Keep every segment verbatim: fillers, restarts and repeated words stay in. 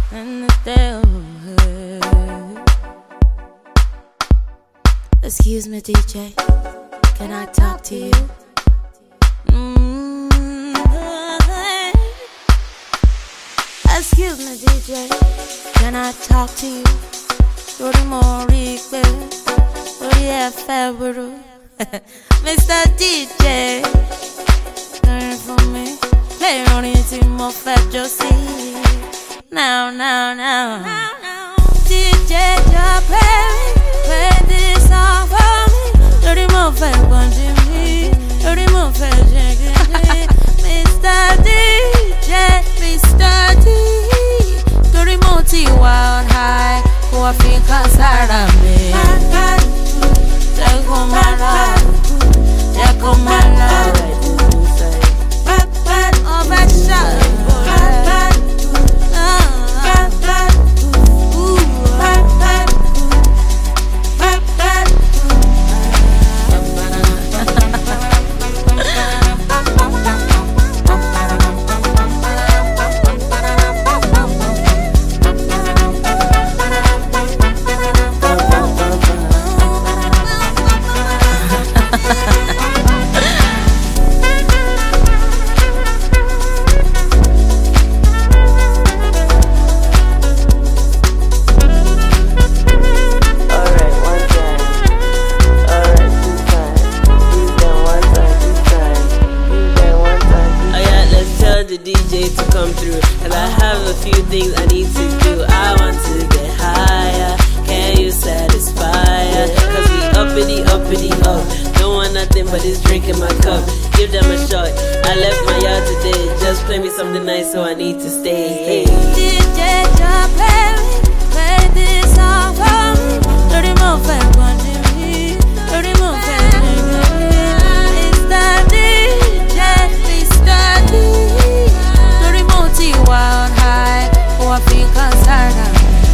in the day. Excuse me, D J, can I talk to you? Mm-hmm. Excuse me, D J, can I talk to you? Lórí mo rí pé lórí ẹ fẹ́ burú. Mister D J, lórí fún mi, play orin tí mo fẹ́ jó sí. Now, now, now, D J, just play, play this song for me. Lórí mo fẹ́ gbọ́njú mi, lórí mo fẹ́ jẹ́gẹ́ mi. Mister D J, Mister D, lórí mo ti wild high, kó wá fi kan sára mi. Jẹ́ kó máa lọ, jẹ́ kó máa lọ. Ọba ṣàlùbọ̀ rẹ̀. The D J to come through, and I have a few things I need to do. I want to get higher, can you satisfy her? Cause we uppity, uppity up, don't want nothing but this drink in my cup. Give them a shot, I left my yard today. Just play me something nice so I need to stay. Hey. D J, just play me, play this song for me. Dirty mo fẹ́ gbọ́njú mi, dirty mo fẹ́ gbọ́njú mi. Mister D J, Mister D, wild high, who I feel concerned.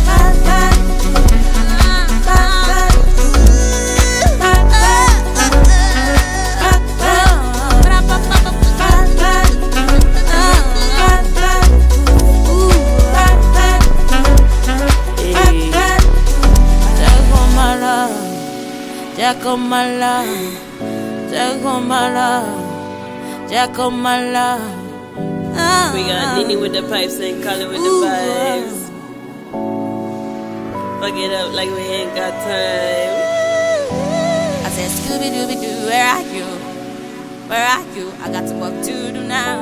Jacomala, Jacomala, Jacomala. We got Nini with the pipes and Colin with the vibes. Fuck it up like we ain't got time. I said, Scooby Dooby Doo, where are you? Where are you? I got some work to do now.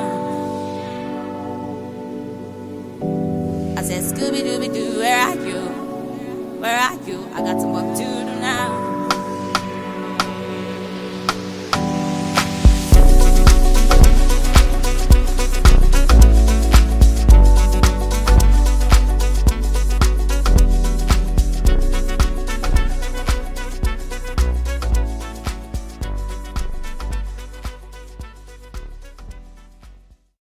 I said, Scooby Dooby Doo, where are you? Where are you? I got some work to do.